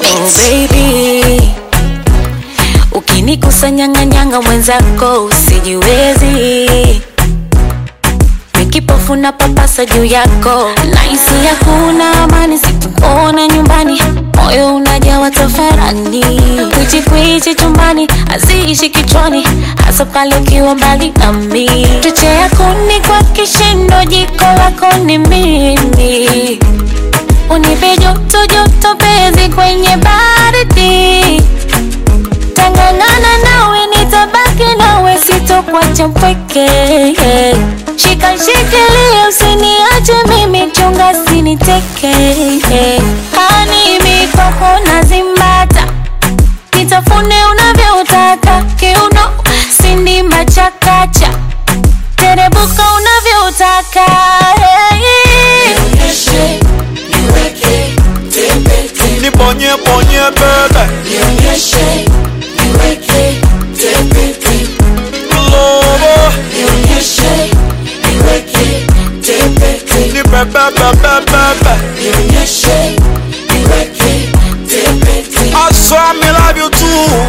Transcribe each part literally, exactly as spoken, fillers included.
Oh baby, ukinikusanyanga nyanga mwenzako usijiwezi. Nikipofu na papasa juu yako, naisi hakuna amani sikuona nyumbani. Moyo unajawa tafarani, kwichi kwichi chumbani, haziishi kichwani, hasa pale ukiwa mbali nami. Chochea kuni kwa kishindo, jiko lako ni mimi. Unipe joto joto penzi kwenye baridi. Tangangana nawe nitabaki nawe, sitokuacha mpweke. Shika shikilia usiniache mimi, chunga siniteke. Hani mi kwako nazimbata, nitafune unavyotaka. Kiuno sindimba chakacha, terebuka unavyotaka. Nionyeshe, niweke, tepete. Niponye ponye bebe. Nionyeshe, niweke, tepete. Lobo. Nionyeshe, niweke, tepete. Ni bebe bebe bebe. Nionyeshe, niweke, tepete. I swear me love you too.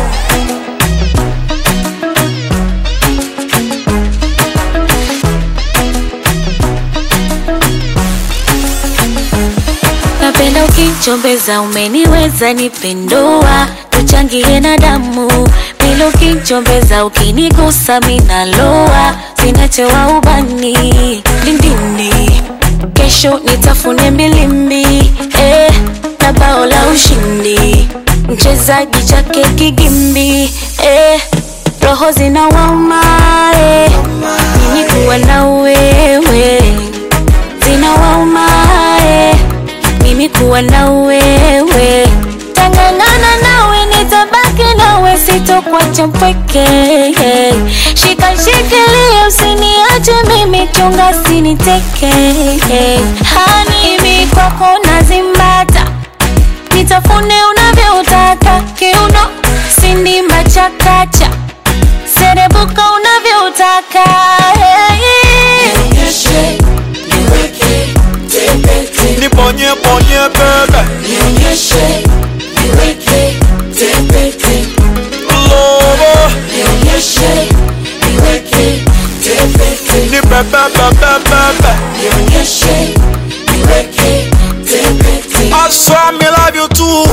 Napenda ukichombeza, umeniweza nipendua. Tuchangie na damu, bila ukichombeza, ukinigusa minaloa. Sinachewa ubani, lindini, kesho nitafune mbilimbi. Eh, na bao la ushindi, mchezaji chake kigimbi. Eh, roho zinawauma, eh, mimi kuwa na wewe. Zinawauma, eh, mimi kuwa na wewe. Tangangana nawe nitabaki nawe, sitokuacha mpweke. Shika shikilia usiniache mimi, chunga siniteke. Hani mi kwako nazimbata, nitafune unavyotaka. Kiuno sindimba chakacha, serebuka unavyotaka. Nionyeshe, niweke, tepete. Niponye ponye bebe. Nionyeshe, niweke, tepete. Lobo. Nionyeshe, niweke, tepete. Ni bebe bebe bebe. Nionyeshe, niweke, tepete. I swear me love you too.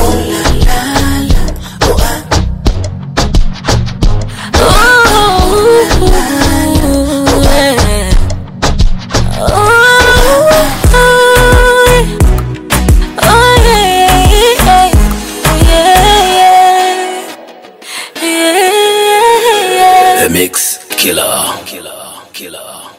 The Mix Killer, Killer, Killer.